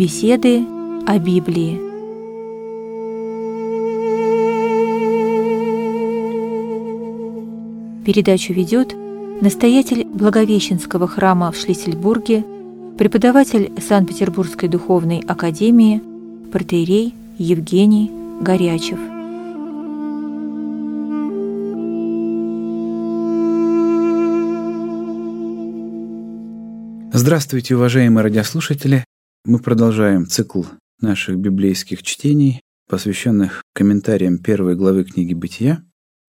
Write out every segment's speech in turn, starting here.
Беседы о Библии. Передачу ведет настоятель Благовещенского храма в Шлиссельбурге, преподаватель Санкт-Петербургской духовной академии, протоиерей Евгений Горячев. Здравствуйте, уважаемые радиослушатели! Мы продолжаем цикл наших библейских чтений, посвященных комментариям первой главы книги «Бытия».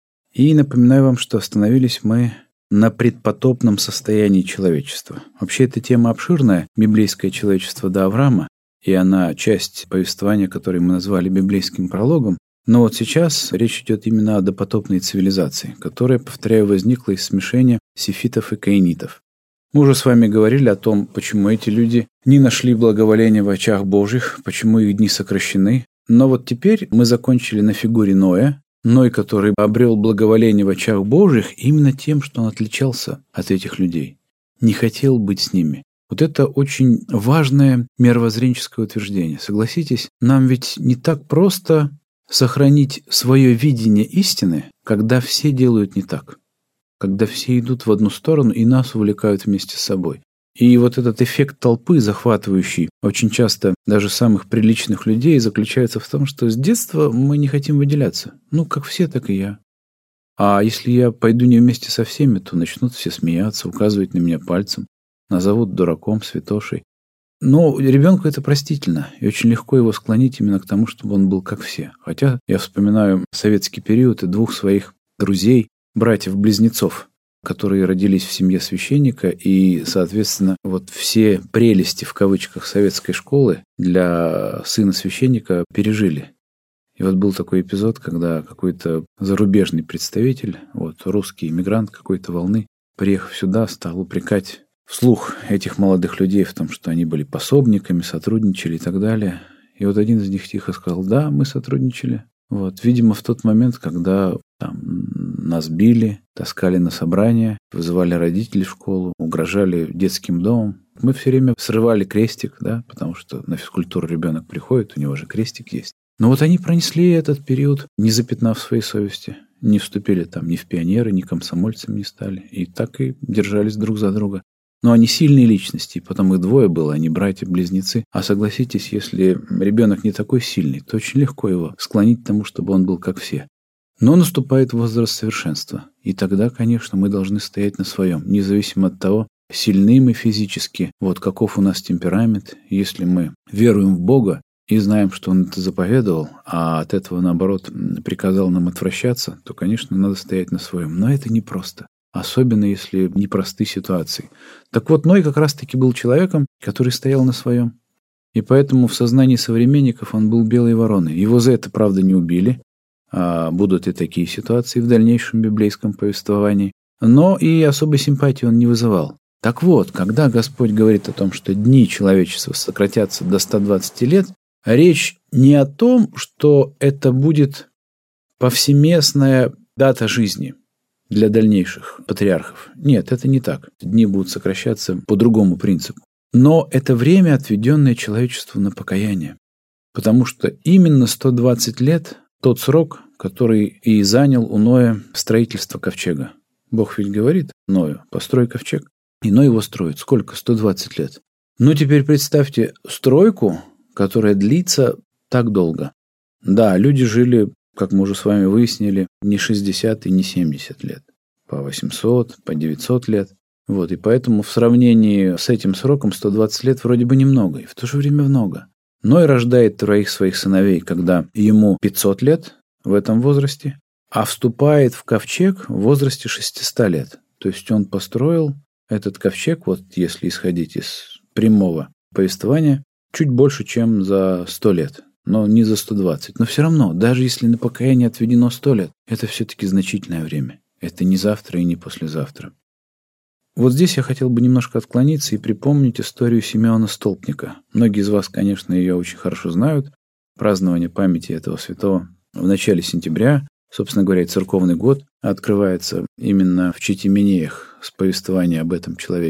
И напоминаю вам, что остановились мы на предпотопном состоянии человечества. Вообще, эта тема обширная, библейское человечество до Авраама, и она часть повествования, которое мы назвали библейским прологом. Но вот сейчас речь идет именно о допотопной цивилизации, которая, повторяю, возникла из смешения сефитов и каинитов. Мы уже с вами говорили о том, почему эти люди не нашли благоволения в очах Божьих, почему их дни сокращены. Но вот теперь мы закончили на фигуре Ноя. Ной, который обрел благоволение в очах Божьих именно тем, что он отличался от этих людей, не хотел быть с ними. Вот это очень важное мировоззренческое утверждение. Согласитесь, нам ведь не так просто сохранить свое видение истины, когда все делают не так. Когда все идут в одну сторону и нас увлекают вместе с собой. И вот этот эффект толпы, захватывающий очень часто даже самых приличных людей, заключается в том, что с детства мы не хотим выделяться. Ну, как все, так и я. А если я пойду не вместе со всеми, то начнут все смеяться, указывать на меня пальцем, назовут дураком, святошей. Но ребенку это простительно, и очень легко его склонить именно к тому, чтобы он был как все. Хотя я вспоминаю советский период и двух своих друзей, братьев-близнецов, которые родились в семье священника, и, соответственно, вот все прелести, в кавычках, советской школы для сына священника пережили. И вот был такой эпизод, когда какой-то зарубежный представитель, русский иммигрант какой-то волны, приехав сюда, стал упрекать вслух этих молодых людей в том, что они были пособниками, сотрудничали и так далее. И вот один из них тихо сказал: «Да, мы сотрудничали». Видимо, в тот момент, когда нас били, таскали на собрания, вызывали родителей в школу, угрожали детским домом, мы все время срывали крестик, потому что на физкультуру ребенок приходит, у него же крестик есть. Но они пронесли этот период, не запятнав своей совести, не вступили ни в пионеры, ни комсомольцами не стали, и так и держались друг за друга. Но они сильные личности, и потом их двое было, они братья-близнецы. А согласитесь, если ребенок не такой сильный, то очень легко его склонить к тому, чтобы он был как все. Но наступает возраст совершенства, и тогда, конечно, мы должны стоять на своем, независимо от того, сильны мы физически, каков у нас темперамент. Если мы веруем в Бога и знаем, что Он это заповедовал, а от этого, наоборот, приказал нам отвращаться, то, конечно, надо стоять на своем. Но это непросто. Особенно, если непросты ситуации. Так вот, Ной как раз-таки был человеком, который стоял на своем. И поэтому в сознании современников он был белой вороной. Его за это, правда, не убили. А будут и такие ситуации в дальнейшем библейском повествовании. Но и особой симпатии он не вызывал. Так вот, когда Господь говорит о том, что дни человечества сократятся до 120 лет, речь не о том, что это будет повсеместная дата жизни для дальнейших патриархов. Нет, это не так. Дни будут сокращаться по другому принципу. Но это время, отведенное человечеству на покаяние. Потому что именно 120 лет – тот срок, который и занял у Ноя строительство ковчега. Бог ведь говорит Ною: построй ковчег. И Ной его строит. Сколько? 120 лет. Теперь представьте стройку, которая длится так долго. Да, люди жили, как мы уже с вами выяснили, не 60 и не 70 лет. По 800, по 900 лет. И поэтому в сравнении с этим сроком 120 лет вроде бы немного, и в то же время много. Ной рождает 3 своих сыновей, когда ему 500 лет в этом возрасте, а вступает в ковчег в возрасте 600 лет. То есть он построил этот ковчег, если исходить из прямого повествования, чуть больше, чем за 100 лет. Но не за 120. Но все равно, даже если на покаяние отведено 100 лет, это все-таки значительное время. Это не завтра и не послезавтра. Здесь я хотел бы немножко отклониться и припомнить историю Симеона Столпника. Многие из вас, конечно, ее очень хорошо знают. Празднование памяти этого святого в начале сентября, собственно говоря, церковный год открывается именно в Читименеях с повествования об этом человеке.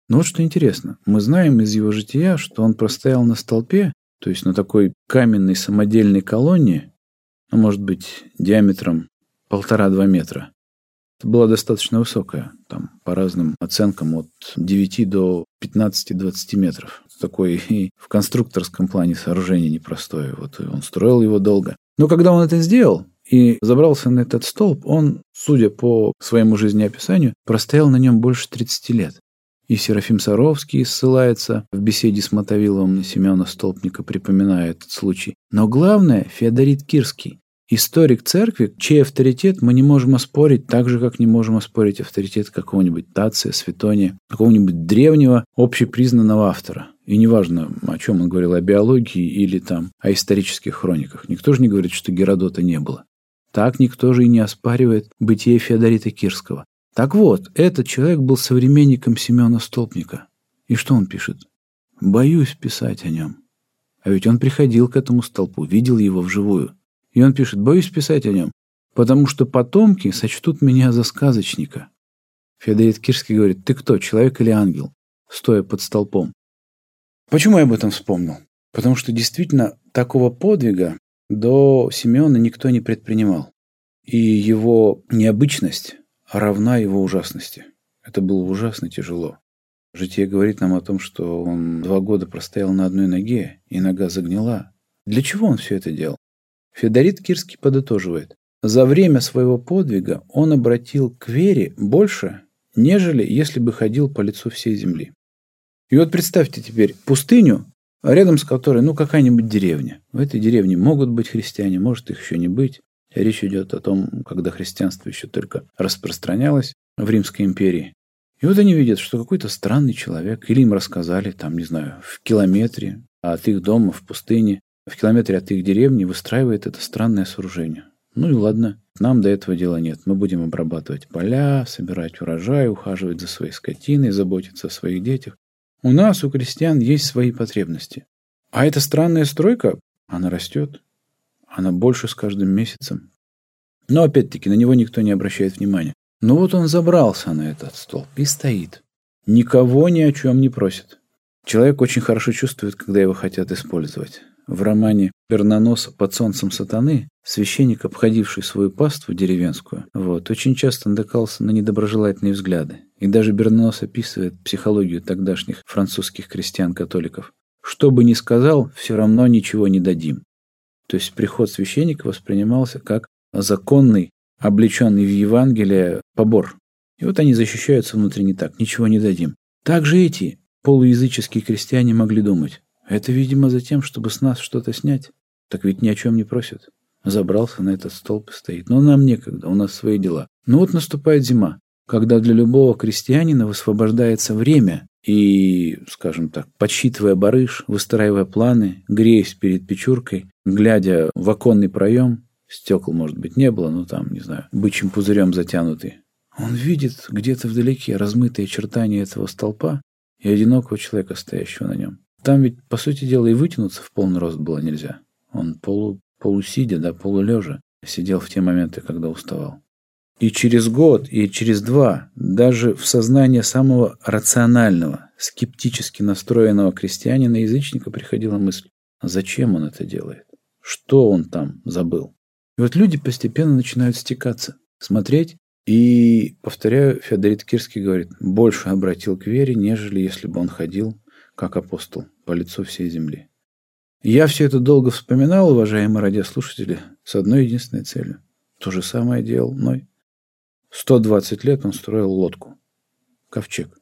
Но вот что интересно. Мы знаем из его жития, что он простоял на столпе, то есть на такой каменной самодельной колонне, может быть, диаметром 1,5-2 метра. Это была достаточно высокая, там, по разным оценкам, от 9 до 15-20 метров. Такое и в конструкторском плане сооружение непростое. Вот он строил его долго. Но когда он это сделал и забрался на этот столб, он, судя по своему жизнеописанию, простоял на нем больше 30 лет. И Серафим Саровский ссылается в беседе с Мотовиловым на Семена Столпника, припоминая этот случай. Но главное, Феодорит Кирский, историк церкви, чей авторитет мы не можем оспорить, так же, как не можем оспорить авторитет какого-нибудь Тация, Светония, какого-нибудь древнего общепризнанного автора. И неважно, о чем он говорил, о биологии или там о исторических хрониках. Никто же не говорит, что Геродота не было. Так никто же и не оспаривает бытие Феодорита Кирского. Так вот, этот человек был современником Семена Столпника. И что он пишет? «Боюсь писать о нем». А ведь он приходил к этому столпу, видел его вживую. И он пишет: «Боюсь писать о нем, потому что потомки сочтут меня за сказочника». Феодорит Кирский говорит: «Ты кто, человек или ангел?» стоя под столпом. Почему я об этом вспомнил? Потому что действительно такого подвига до Симеона никто не предпринимал. И его необычность равна его ужасности. Это было ужасно тяжело. Житие говорит нам о том, что он 2 года простоял на одной ноге, и нога загнила. Для чего он все это делал? Феодорит Кирский подытоживает: за время своего подвига он обратил к вере больше, нежели если бы ходил по лицу всей земли. И вот представьте теперь пустыню, рядом с которой, какая-нибудь деревня. В этой деревне могут быть христиане, может их еще не быть. Речь идет о том, когда христианство еще только распространялось в Римской империи. И вот они видят, что какой-то странный человек, или им рассказали, в километре от их дома в пустыне, в километре от их деревни выстраивает это странное сооружение. Ну и ладно, нам до этого дела нет. Мы будем обрабатывать поля, собирать урожай, ухаживать за своей скотиной, заботиться о своих детях. У нас, у крестьян, есть свои потребности. А эта странная стройка, она растет. Она больше с каждым месяцем. Но опять-таки на него никто не обращает внимания. Но вот он забрался на этот столб и стоит. Никого ни о чем не просит. Человек очень хорошо чувствует, когда его хотят использовать. В романе «Пернонос под солнцем сатаны» священник, обходивший свою паству деревенскую, очень часто натыкался на недоброжелательные взгляды. И даже Бернанос описывает психологию тогдашних французских крестьян-католиков. Что бы ни сказал, все равно ничего не дадим. То есть приход священника воспринимался как законный, облеченный в Евангелие побор. И вот они защищаются внутренне так: ничего не дадим. Также эти полуязыческие крестьяне могли думать: это, видимо, за тем, чтобы с нас что-то снять. Так ведь ни о чем не просят. Забрался на этот столб и стоит. Но нам некогда, у нас свои дела. Но вот наступает зима, когда для любого крестьянина высвобождается время, и, подсчитывая барыш, выстраивая планы, греясь перед печуркой, глядя в оконный проем, стекол, может быть, не было, бычьим пузырем затянутый, он видит где-то вдалеке размытые очертания этого столпа и одинокого человека, стоящего на нем. Там ведь, по сути дела, и вытянуться в полный рост было нельзя. Он полусидя, полулежа, сидел в те моменты, когда уставал. И через год, и через 2, даже в сознание самого рационального, скептически настроенного крестьянина-язычника приходила мысль: зачем он это делает? Что он там забыл? И вот люди постепенно начинают стекаться, смотреть. И, повторяю, Феодорит Кирский говорит: больше обратил к вере, нежели если бы он ходил, как апостол, по лицу всей земли. И я все это долго вспоминал, уважаемые радиослушатели, с одной единственной целью. То же самое делал Ной. 120 лет он строил лодку, ковчег.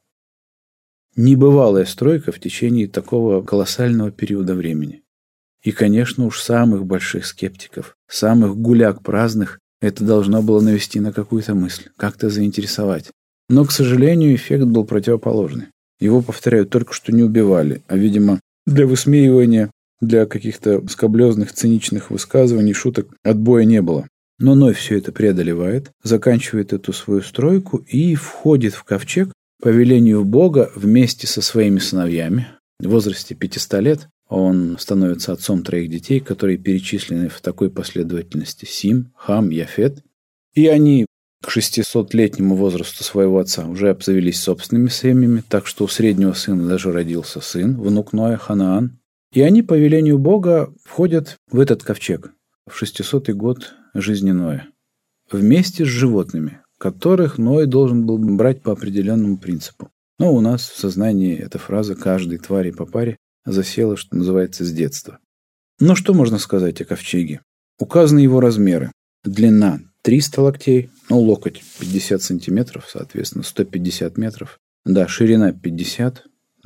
Небывалая стройка в течение такого колоссального периода времени. И, конечно, уж самых больших скептиков, самых гуляк праздных, это должно было навести на какую-то мысль, как-то заинтересовать. Но, к сожалению, эффект был противоположный. Его, повторяю, только что не убивали, а, видимо, для высмеивания, для каких-то скаблезных, циничных высказываний, шуток отбоя не было. Но Ной все это преодолевает, заканчивает эту свою стройку и входит в ковчег по велению Бога вместе со своими сыновьями. В возрасте 500 лет он становится отцом 3 детей, которые перечислены в такой последовательности: Сим, Хам, Яфет. И они к 600-летнему возрасту своего отца уже обзавелись собственными семьями, так что у среднего сына даже родился сын, внук Ноя, Ханаан. И они по велению Бога входят в этот ковчег в 600-й год жизни Ноя вместе с животными, которых Ной должен был брать по определенному принципу. Но у нас в сознании эта фраза «каждой твари по паре» засела, что называется, с детства. Но что можно сказать о ковчеге? Указаны его размеры. Длина 300 локтей, локоть 50 сантиметров, соответственно, 150 метров. Да, ширина 50,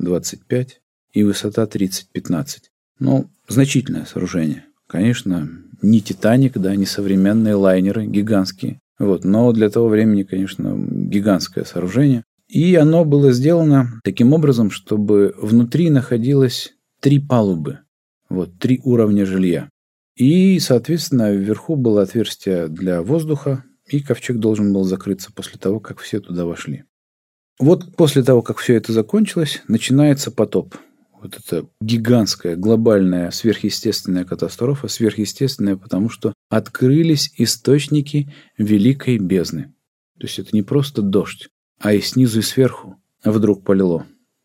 25 и высота 30-15. Значительное сооружение. Конечно, не «Титаник», да, не современные лайнеры гигантские. Но для того времени, конечно, гигантское сооружение. И оно было сделано таким образом, чтобы внутри находилось 3 палубы, 3 уровня жилья. И, соответственно, вверху было отверстие для воздуха, и ковчег должен был закрыться после того, как все туда вошли. После того, как все это закончилось, начинается потоп. Это гигантская, глобальная, сверхъестественная катастрофа. Сверхъестественная, потому что открылись источники великой бездны. То есть это не просто дождь, а и снизу, и сверху вдруг полило.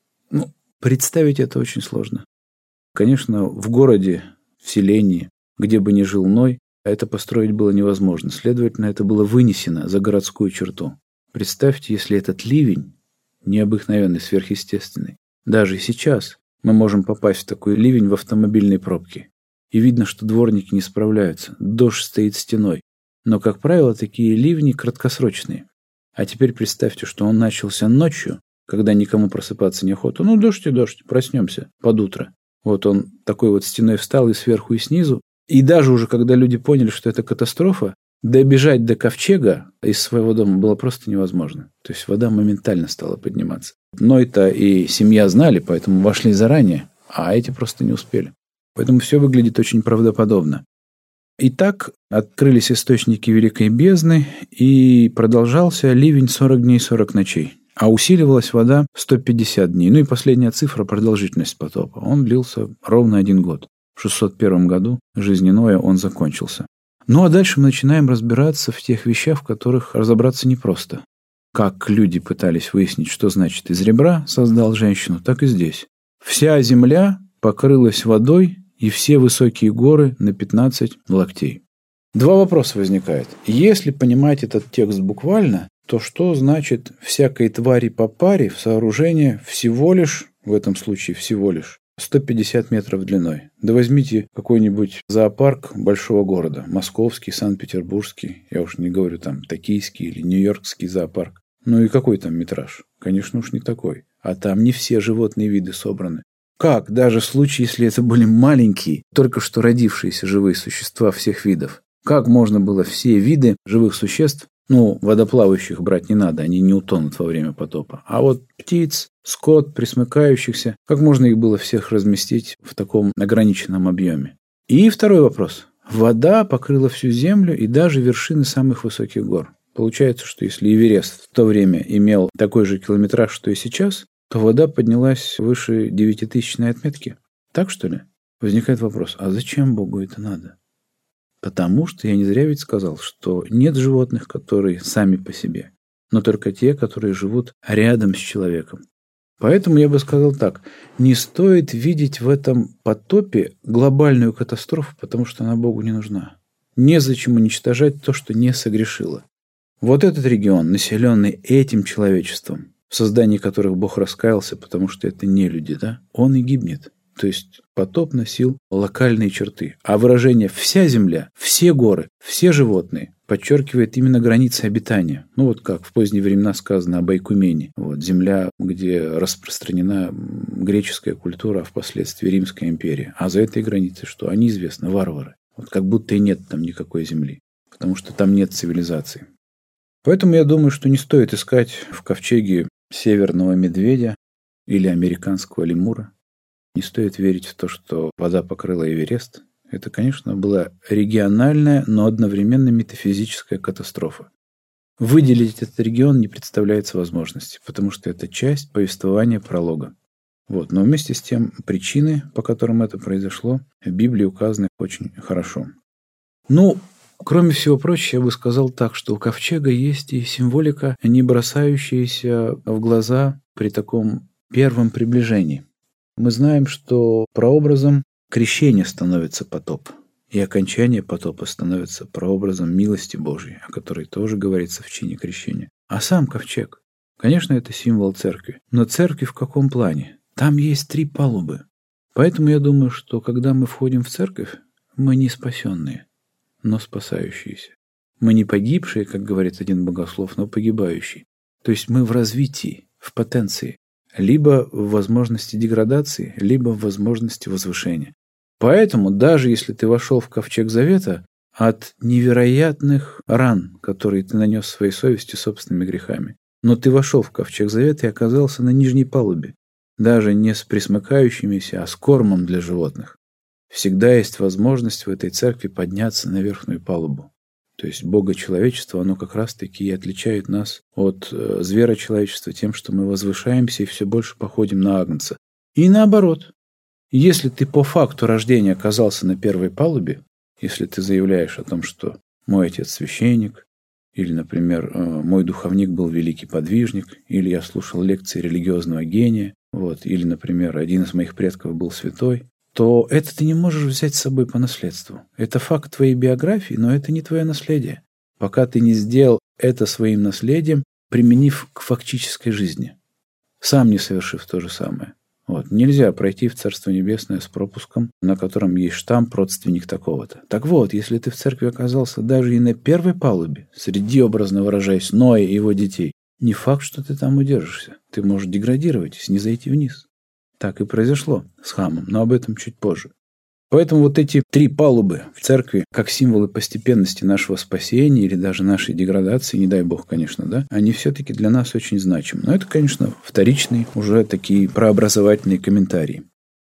Представить это очень сложно. Конечно, в городе, в селении, где бы ни жил Ной, это построить было невозможно. Следовательно, это было вынесено за городскую черту. Представьте, если этот ливень, необыкновенный, сверхъестественный, даже сейчас мы можем попасть в такой ливень в автомобильной пробке. И видно, что дворники не справляются. Дождь стоит стеной. Но, как правило, такие ливни краткосрочные. А теперь представьте, что он начался ночью, когда никому просыпаться неохота. Дождь и дождь, проснемся под утро. Он такой стеной встал и сверху, и снизу. И даже уже, когда люди поняли, что это катастрофа, добежать до ковчега из своего дома было просто невозможно. То есть вода моментально стала подниматься. Ной-то и семья знали, поэтому вошли заранее, а эти просто не успели. Поэтому все выглядит очень правдоподобно. Итак, открылись источники великой бездны, и продолжался ливень 40 дней, 40 ночей. А усиливалась вода 150 дней. И последняя цифра – продолжительность потопа. Он длился ровно 1 год. В 601 году жизни Ноя он закончился. А дальше мы начинаем разбираться в тех вещах, в которых разобраться непросто. Как люди пытались выяснить, что значит из ребра создал женщину, так и здесь. Вся земля покрылась водой, и все высокие горы на 15 локтей. 2 вопроса возникает. Если понимать этот текст буквально, то что значит «всякой твари по паре» в сооружении всего лишь, в этом случае всего лишь, 150 метров длиной? Да возьмите какой-нибудь зоопарк большого города. Московский, Санкт-Петербургский, я уж не говорю там токийский или нью-йоркский зоопарк. И какой там метраж? Конечно уж не такой. А там не все животные виды собраны. Как, даже в случае, если это были маленькие, только что родившиеся живые существа всех видов, как можно было все виды живых существ, водоплавающих брать не надо, они не утонут во время потопа, а птиц, скот, пресмыкающихся, как можно их было всех разместить в таком ограниченном объеме? И второй вопрос. Вода покрыла всю землю и даже вершины самых высоких гор. Получается, что если Эверест в то время имел такой же километраж, что и сейчас, то вода поднялась выше 9000-ной отметки. Так, что ли? Возникает вопрос, а зачем Богу это надо? Потому что я не зря ведь сказал, что нет животных, которые сами по себе, но только те, которые живут рядом с человеком. Поэтому я бы сказал так, не стоит видеть в этом потопе глобальную катастрофу, потому что она Богу не нужна. Незачем уничтожать то, что не согрешило. Этот регион, населенный этим человечеством, в создании которых Бог раскаялся, потому что это не люди, да, он и гибнет. То есть потоп носил локальные черты. А выражение «вся земля», «все горы», «все животные» подчеркивает именно границы обитания. Как в поздние времена сказано об Айкумене. Земля, где распространена греческая культура, а впоследствии Римская империя. А за этой границей что? Они известны, варвары. Как будто и нет там никакой земли. Потому что там нет цивилизации. Поэтому я думаю, что не стоит искать в ковчеге северного медведя или американского лемура. Не стоит верить в то, что вода покрыла Эверест. Это, конечно, была региональная, но одновременно метафизическая катастрофа. Выделить этот регион не представляется возможности, потому что это часть повествования пролога. Но вместе с тем причины, по которым это произошло, в Библии указаны очень хорошо. Кроме всего прочего, я бы сказал так, что у ковчега есть и символика, не бросающаяся в глаза при таком первом приближении. Мы знаем, что прообразом крещения становится потоп, и окончание потопа становится прообразом милости Божьей, о которой тоже говорится в чине крещения. А сам ковчег, конечно, это символ церкви, но церкви в каком плане? Там есть 3 палубы. Поэтому я думаю, что когда мы входим в церковь, мы не спасенные, но спасающиеся. Мы не погибшие, как говорит один богослов, но погибающие. То есть мы в развитии, в потенции, либо в возможности деградации, либо в возможности возвышения. Поэтому даже если ты вошел в ковчег завета, от невероятных ран, которые ты нанес своей совестью собственными грехами, но ты вошел в ковчег завета и оказался на нижней палубе, даже не с пресмыкающимися, а с кормом для животных. Всегда есть возможность в этой церкви подняться на верхнюю палубу. То есть богочеловечество, оно как раз-таки и отличает нас от зверочеловечества тем, что мы возвышаемся и все больше походим на агнца. И наоборот, если ты по факту рождения оказался на первой палубе, если ты заявляешь о том, что мой отец священник, или, например, мой духовник был великий подвижник, или я слушал лекции религиозного гения, или, например, один из моих предков был святой, то это ты не можешь взять с собой по наследству. Это факт твоей биографии, но это не твое наследие, пока ты не сделал это своим наследием, применив к фактической жизни, сам не совершив то же самое. Нельзя пройти в Царство Небесное с пропуском, на котором есть штамп «родственник такого-то». Так вот, если ты в церкви оказался даже и на первой палубе, среди, образно выражаясь, Ноя и его детей, не факт, что ты там удержишься. Ты можешь деградировать, снизойти вниз. Так и произошло с Хамом, но об этом чуть позже. Поэтому эти 3 палубы в церкви, как символы постепенности нашего спасения или даже нашей деградации, не дай Бог, конечно, они все-таки для нас очень значимы. Но это, конечно, вторичные, уже такие прообразовательные комментарии.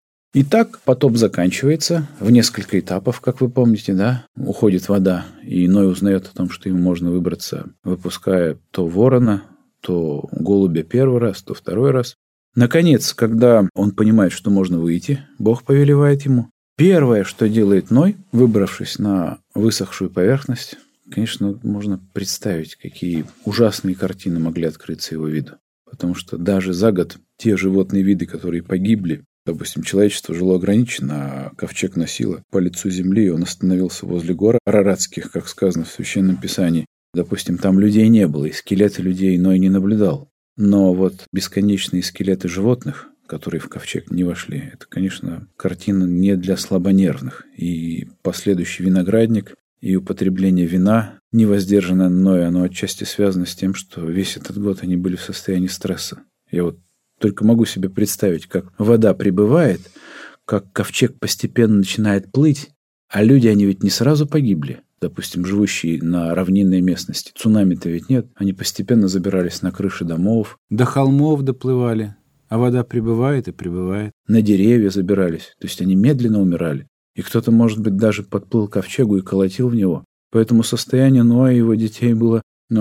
Итак, потоп заканчивается в несколько этапов, как вы помните, уходит вода, и Ной узнает о том, что ему можно выбраться, выпуская то ворона, то голубя первый раз, то второй раз. Наконец, когда он понимает, что можно выйти, Бог повелевает ему. Первое, что делает Ной, выбравшись на высохшую поверхность, конечно, можно представить, какие ужасные картины могли открыться его виду. Потому что даже за год те животные виды, которые погибли, допустим, человечество жило ограниченно, а ковчег носило по лицу земли, и он остановился возле гор Араратских, как сказано в Священном Писании. Допустим, там людей не было, и скелеты людей Ной не наблюдал. Но бесконечные скелеты животных, которые в ковчег не вошли, это, конечно, картина не для слабонервных. И последующий виноградник, и употребление вина, невоздержанное Ноя, оно отчасти связано с тем, что весь этот год они были в состоянии стресса. Я только могу себе представить, как вода прибывает, как ковчег постепенно начинает плыть, а люди, они ведь не сразу погибли. Допустим, живущие на равнинной местности. Цунами-то ведь нет. Они постепенно забирались на крыши домов, до холмов доплывали. А вода прибывает и прибывает. На деревья забирались. То есть они медленно умирали. И кто-то, может быть, даже подплыл к ковчегу и колотил в него. Поэтому состояние Ноя и его детей было,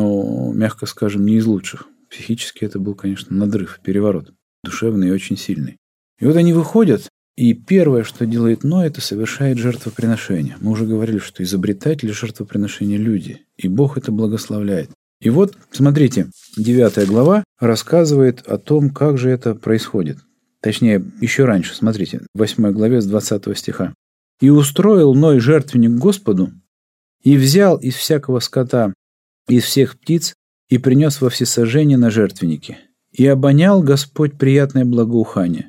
мягко скажем, не из лучших. Психически это был, конечно, надрыв, переворот. Душевный и очень сильный. И они выходят, и первое, что делает Ной, это совершает жертвоприношение. Мы уже говорили, что изобретатели жертвоприношения – люди. И Бог это благословляет. И смотрите, 9 глава рассказывает о том, как же это происходит. Точнее, еще раньше, смотрите, в 8 главе с 20 стиха. «И устроил Ной жертвенник Господу, и взял из всякого скота, из всех птиц, и принес во всесожжение на жертвенники. И обонял Господь приятное благоухание».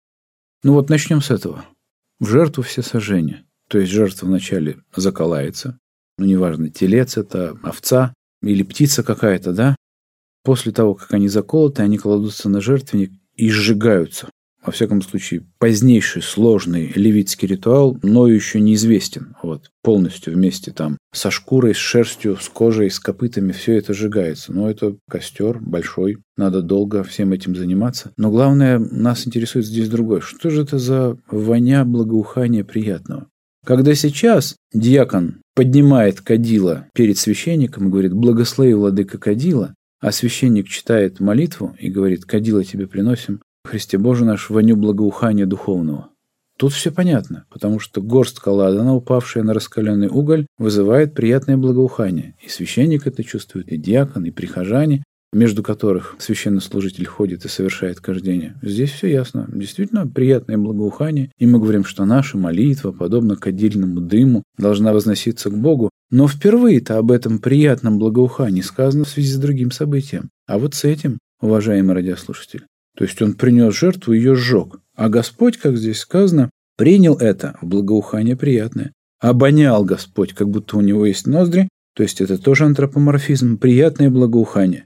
Начнем с этого. В жертву всесожжения. То есть жертва вначале заколается. Неважно, телец это, овца или птица какая-то, После того, как они заколоты, они кладутся на жертвенник и сжигаются. Во всяком случае, позднейший сложный левитский ритуал Ною еще неизвестен. Полностью вместе со шкурой, с шерстью, с кожей, с копытами все это сжигается. Но это костер большой, надо долго всем этим заниматься. Но главное, нас интересует здесь другое. Что же это за воня благоухания приятного? Когда сейчас диакон поднимает кадила перед священником и говорит: «Благослови, владыка, кадила», а священник читает молитву и говорит: «Кадила тебе приносим, Христе Боже наш, воню благоухания духовного». Тут все понятно, потому что горстка ладана, упавшая на раскаленный уголь, вызывает приятное благоухание. И священник это чувствует, и диакон, и прихожане, между которых священнослужитель ходит и совершает кождение. Здесь все ясно. Действительно приятное благоухание. И мы говорим, что наша молитва, подобно кадильному дыму, должна возноситься к Богу. Но впервые-то об этом приятном благоухании сказано в связи с другим событием. А вот с этим, уважаемый радиослушатель. То есть он принес жертву и ее сжег. А Господь, как здесь сказано, принял это в благоухание приятное. Обонял Господь, как будто у него есть ноздри. То есть это тоже антропоморфизм, приятное благоухание.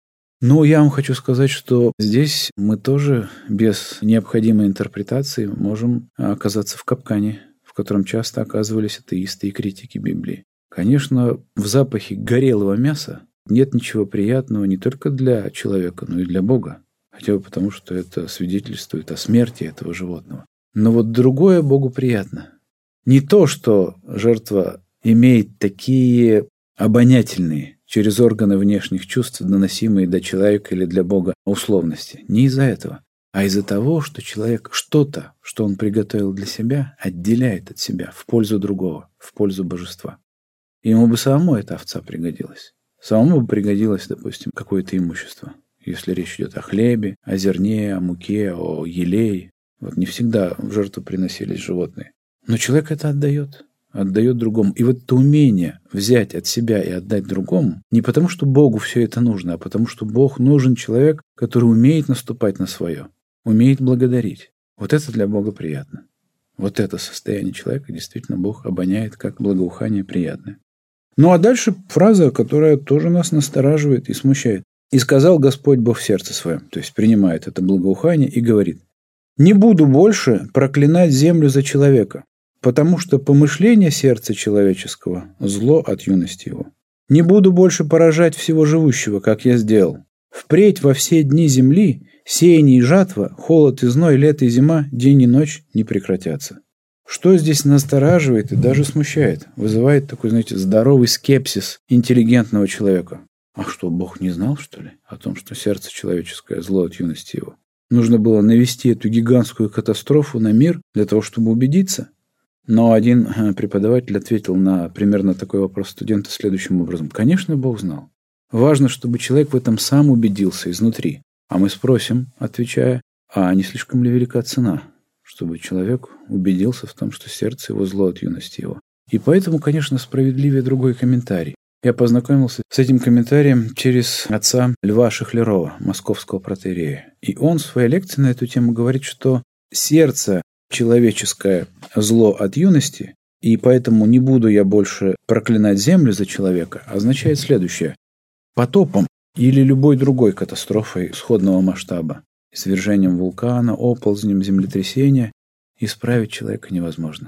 Но я вам хочу сказать, что здесь мы тоже без необходимой интерпретации можем оказаться в капкане, в котором часто оказывались атеисты и критики Библии. Конечно, в запахе горелого мяса нет ничего приятного не только для человека, но и для Бога. Хотя бы потому, что это свидетельствует о смерти этого животного. Но вот другое Богу приятно. Не то, что жертва имеет такие обонятельные, через органы внешних чувств, доносимые до человека или для Бога условности. Не из-за этого, а из-за того, что человек что-то, что он приготовил для себя, отделяет от себя в пользу другого, в пользу божества. Ему бы самому эта овца пригодилась. Самому бы пригодилось, допустим, какое-то имущество. Если речь идет о хлебе, о зерне, о муке, о елее. Вот не всегда в жертву приносились животные. Но человек это отдает другому. И вот это умение взять от себя и отдать другому, не потому, что Богу все это нужно, а потому, что Бог нужен человек, который умеет наступать на свое, умеет благодарить. Вот это для Бога приятно. Вот это состояние человека действительно Бог обоняет как благоухание приятное. Ну а дальше фраза, которая тоже нас настораживает и смущает. «И сказал Господь Бог в сердце своем», то есть принимает это благоухание и говорит: «Не буду больше проклинать землю за человека, потому что помышление сердца человеческого – зло от юности его. Не буду больше поражать всего живущего, как я сделал. Впредь во все дни земли сеяние и жатва, холод и зной, лето и зима, день и ночь не прекратятся». Что здесь настораживает и даже смущает, вызывает такой, знаете, здоровый скепсис интеллигентного человека. А что, Бог не знал, что ли, о том, что сердце человеческое – зло от юности его? Нужно было навести эту гигантскую катастрофу на мир для того, чтобы убедиться? Но один преподаватель ответил на примерно такой вопрос студента следующим образом. Конечно, Бог знал. Важно, чтобы человек в этом сам убедился изнутри. А мы спросим, отвечая, а не слишком ли велика цена, чтобы человек убедился в том, что сердце его зло от юности его? И поэтому, конечно, справедливее другой комментарий. Я познакомился с этим комментарием через отца Льва Шахлярова, московского протоиерея. И он в своей лекции на эту тему говорит, что сердце человеческое зло от юности, и поэтому не буду я больше проклинать землю за человека, означает следующее. Потопом или любой другой катастрофой сходного масштаба, извержением вулкана, оползнем, землетрясения, исправить человека невозможно.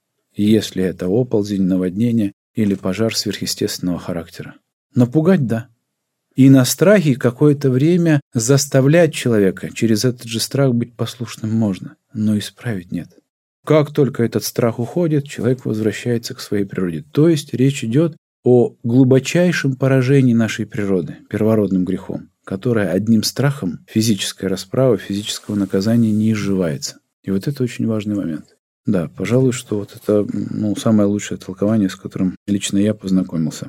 Если это оползень, наводнение или пожар сверхъестественного характера. Напугать – да. И на страхе какое-то время заставлять человека через этот же страх быть послушным можно, но исправить нет. Как только этот страх уходит, человек возвращается к своей природе. То есть речь идет о глубочайшем поражении нашей природы, первородным грехом, которое одним страхом физической расправы, физического наказания не изживается. И вот это очень важный момент. Да, пожалуй, что вот это самое лучшее толкование, с которым лично я познакомился.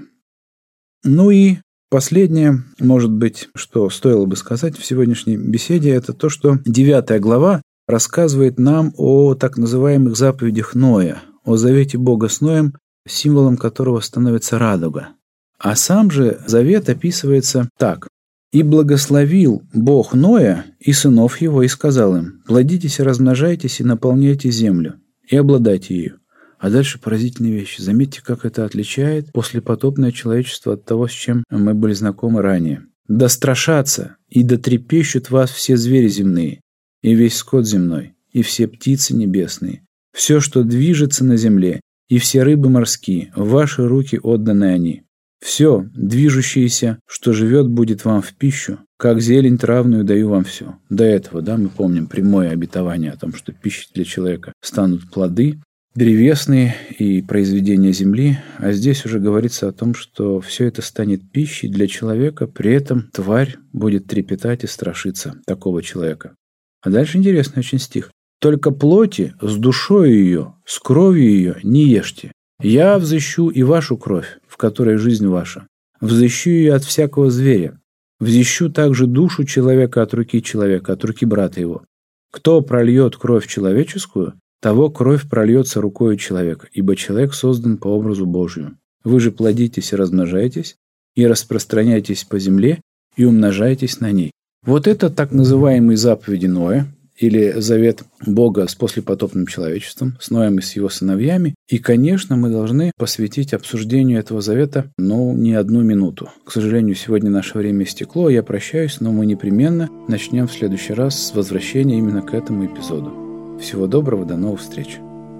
Ну и последнее, может быть, что стоило бы сказать в сегодняшней беседе, это то, что 9 глава рассказывает нам о так называемых заповедях Ноя, о завете Бога с Ноем, символом которого становится радуга. А сам же завет описывается так. «И благословил Бог Ноя и сынов его, и сказал им: плодитесь и размножайтесь, и наполняйте землю, и обладайте ею». А дальше поразительные вещи. Заметьте, как это отличает послепотопное человечество от того, с чем мы были знакомы ранее. «Да страшатся и да трепещут вас все звери земные, и весь скот земной, и все птицы небесные, все, что движется на земле, и все рыбы морские, в ваши руки отданы они. Все, движущееся, что живет, будет вам в пищу, как зелень травную даю вам все». До этого, мы помним прямое обетование о том, что пищей для человека станут плоды древесные и произведения земли, а здесь уже говорится о том, что все это станет пищей для человека, при этом тварь будет трепетать и страшиться такого человека. А дальше интересный очень стих. Только плоти с душой ее, с кровью ее не ешьте. Я взыщу и вашу кровь, в которой жизнь ваша. Взыщу ее от всякого зверя. Взыщу также душу человека от руки брата его. Кто прольет кровь человеческую, того кровь прольется рукою человека, ибо человек создан по образу Божию. Вы же плодитесь и размножайтесь, и распространяйтесь по земле, и умножайтесь на ней. Вот это так называемые заповеди Ноя, или завет Бога с послепотопным человечеством, с Ноем и с его сыновьями. И, конечно, мы должны посвятить обсуждению этого завета, не 1 минуту. К сожалению, сегодня наше время истекло, я прощаюсь, но мы непременно начнем в следующий раз с возвращения именно к этому эпизоду. Всего доброго, до новых встреч!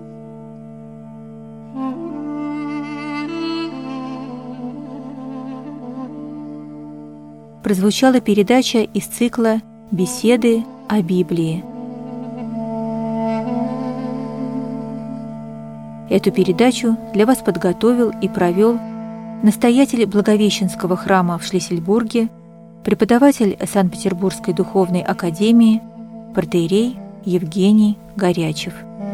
Прозвучала передача из цикла «Беседы о Библии». Эту передачу для вас подготовил и провел настоятель Благовещенского храма в Шлиссельбурге, преподаватель Санкт-Петербургской духовной академии, протоиерей Евгений Горячев.